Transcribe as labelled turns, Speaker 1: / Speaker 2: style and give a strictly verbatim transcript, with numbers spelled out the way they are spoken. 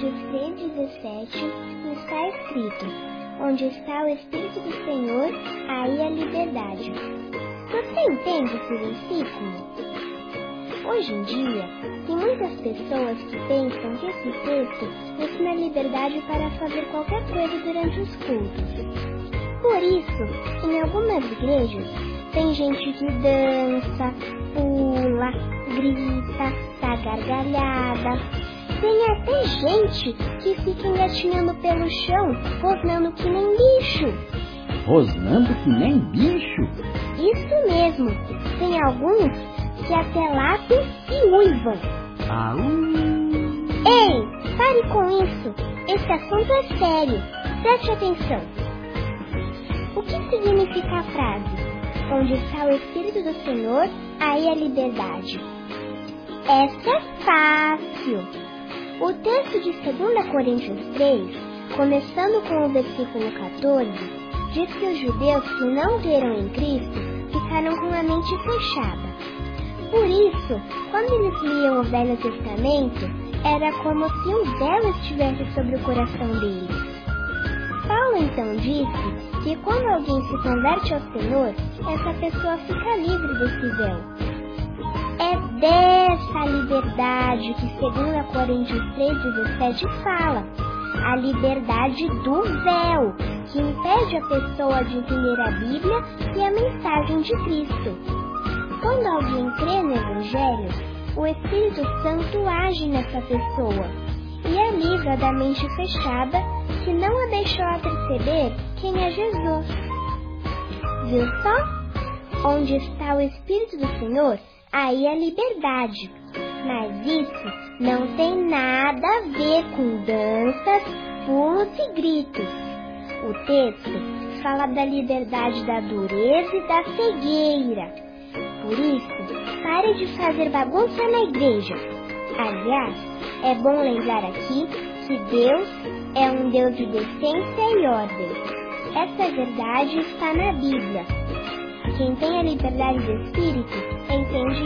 Speaker 1: Coríntios três, dezessete, está escrito: onde está o Espírito do Senhor, aí a liberdade. Você entende esse versículo? Hoje em dia, tem muitas pessoas que pensam que esse texto ensina liberdade para fazer qualquer coisa durante os cultos. Por isso, em algumas igrejas, tem gente que dança, pula, grita, dá gargalhada. Tem até gente que fica engatinhando pelo chão, rosnando que nem bicho.
Speaker 2: Rosnando que nem bicho?
Speaker 1: Isso mesmo. Tem alguns que até latem e uivam.
Speaker 2: Au!
Speaker 1: Ei, pare com isso. Esse assunto é sério. Preste atenção. O que significa a frase? Onde está o Espírito do Senhor, aí a liberdade. Essa é fácil. O texto de dois Coríntios três, começando com o versículo quatorze, diz que os judeus que não creram em Cristo ficaram com a mente fechada. Por isso, quando eles liam o Velho Testamento, era como se um véu estivesse sobre o coração deles. Paulo então disse que quando alguém se converte ao Senhor, essa pessoa fica livre desse véu. É dessa liberdade que dois Coríntios três, dezessete fala. A liberdade do véu, que impede a pessoa de entender a Bíblia e a mensagem de Cristo. Quando alguém crê no Evangelho, o Espírito Santo age nessa pessoa e a livra da mente fechada que não a deixou a perceber quem é Jesus. Viu só? Onde está o Espírito do Senhor, aí a liberdade. Mas isso não tem nada a ver com danças, pulos e gritos. O texto fala da liberdade da dureza e da cegueira. Por isso, pare de fazer bagunça na igreja. Aliás, é bom lembrar aqui que Deus é um Deus de decência e ordem. Essa verdade está na Bíblia. Quem tem a liberdade do Espírito entende